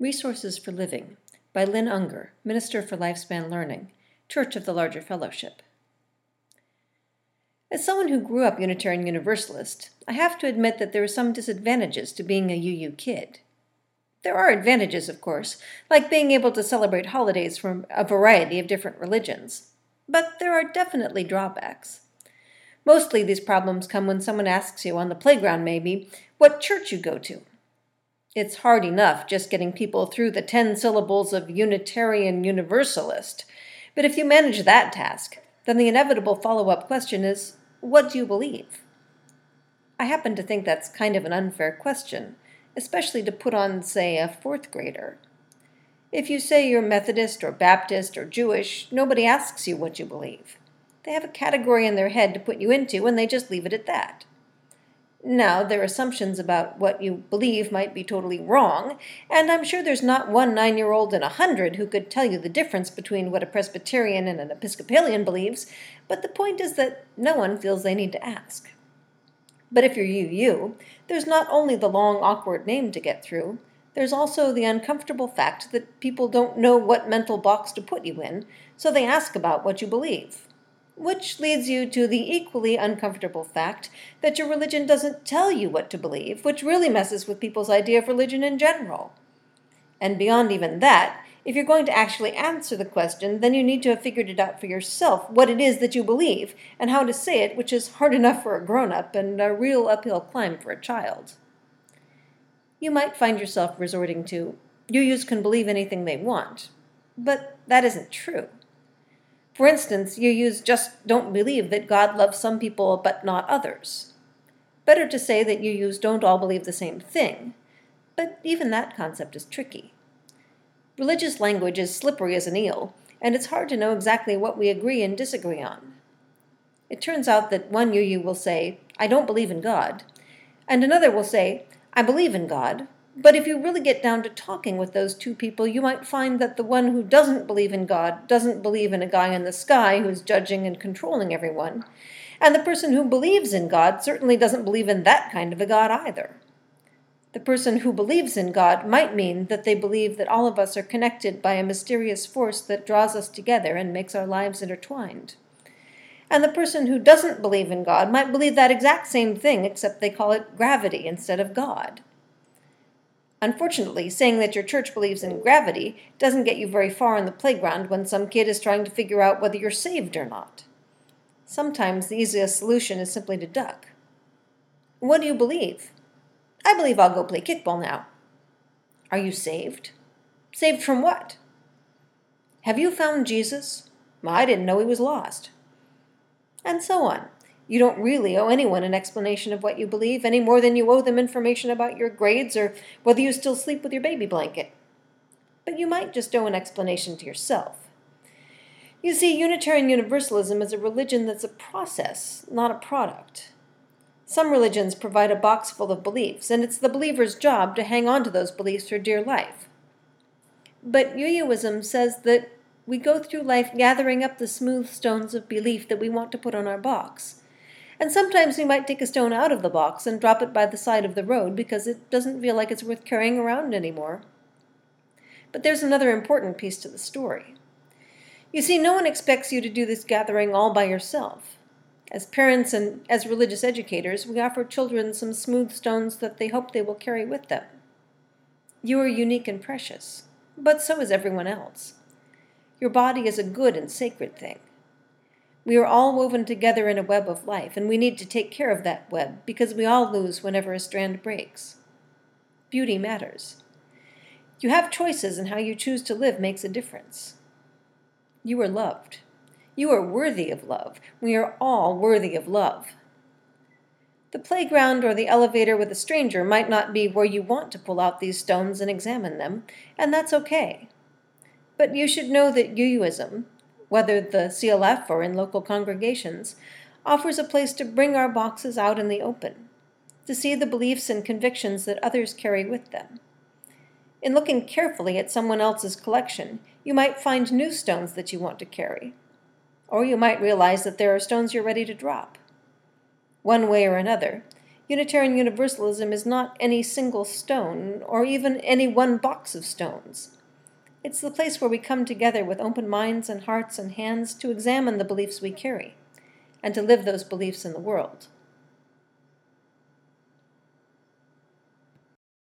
Resources for Living by Lynn Unger, Minister for Lifespan Learning, Church of the Larger Fellowship. As someone who grew up Unitarian Universalist, I have to admit that there are some disadvantages to being a UU kid. There are advantages, of course, like being able to celebrate holidays from a variety of different religions. But there are definitely drawbacks. Mostly these problems come when someone asks you, on the playground maybe, what church you go to. It's hard enough just getting people through the 10 syllables of Unitarian Universalist. But if you manage that task, then the inevitable follow-up question is, what do you believe? I happen to think that's kind of an unfair question, especially to put on, say, a 4th grader. If you say you're Methodist or Baptist or Jewish, nobody asks you what you believe. They have a category in their head to put you into, and they just leave it at that. Now, their assumptions about what you believe might be totally wrong, and I'm sure there's not one 9-year-old in 100 who could tell you the difference between what a Presbyterian and an Episcopalian believes, but the point is that no one feels they need to ask. But if you're UU, there's not only the long, awkward name to get through, there's also the uncomfortable fact that people don't know what mental box to put you in, so they ask about what you believe. Which leads you to the equally uncomfortable fact that your religion doesn't tell you what to believe, which really messes with people's idea of religion in general. And beyond even that, if you're going to actually answer the question, then you need to have figured it out for yourself what it is that you believe and how to say it, which is hard enough for a grown-up and a real uphill climb for a child. You might find yourself resorting to, UUs can believe anything they want, but that isn't true. For instance, UUs just don't believe that God loves some people but not others. Better to say that UUs don't all believe the same thing, but even that concept is tricky. Religious language is slippery as an eel, and it's hard to know exactly what we agree and disagree on. It turns out that one UU will say, I don't believe in God, and another will say, I believe in God, but if you really get down to talking with those two people, you might find that the one who doesn't believe in God doesn't believe in a guy in the sky who's judging and controlling everyone, and the person who believes in God certainly doesn't believe in that kind of a God either. The person who believes in God might mean that they believe that all of us are connected by a mysterious force that draws us together and makes our lives intertwined. And the person who doesn't believe in God might believe that exact same thing, except they call it gravity instead of God. Unfortunately, saying that your church believes in gravity doesn't get you very far on the playground when some kid is trying to figure out whether you're saved or not. Sometimes the easiest solution is simply to duck. What do you believe? I believe I'll go play kickball now. Are you saved? Saved from what? Have you found Jesus? Well, I didn't know he was lost. And so on. You don't really owe anyone an explanation of what you believe any more than you owe them information about your grades or whether you still sleep with your baby blanket. But you might just owe an explanation to yourself. You see, Unitarian Universalism is a religion that's a process, not a product. Some religions provide a box full of beliefs, and it's the believer's job to hang on to those beliefs for dear life. But UUism says that we go through life gathering up the smooth stones of belief that we want to put on our box. And sometimes we might take a stone out of the box and drop it by the side of the road because it doesn't feel like it's worth carrying around anymore. But there's another important piece to the story. You see, no one expects you to do this gathering all by yourself. As parents and as religious educators, we offer children some smooth stones that they hope they will carry with them. You are unique and precious, but so is everyone else. Your body is a good and sacred thing. We are all woven together in a web of life, and we need to take care of that web because we all lose whenever a strand breaks. Beauty matters. You have choices, and how you choose to live makes a difference. You are loved. You are worthy of love. We are all worthy of love. The playground or the elevator with a stranger might not be where you want to pull out these stones and examine them, and that's okay. But you should know that UUism, whether the CLF or in local congregations, offers a place to bring our boxes out in the open, to see the beliefs and convictions that others carry with them. In looking carefully at someone else's collection, you might find new stones that you want to carry, or you might realize that there are stones you're ready to drop. One way or another, Unitarian Universalism is not any single stone, or even any one box of stones. It's the place where we come together with open minds and hearts and hands to examine the beliefs we carry, and to live those beliefs in the world.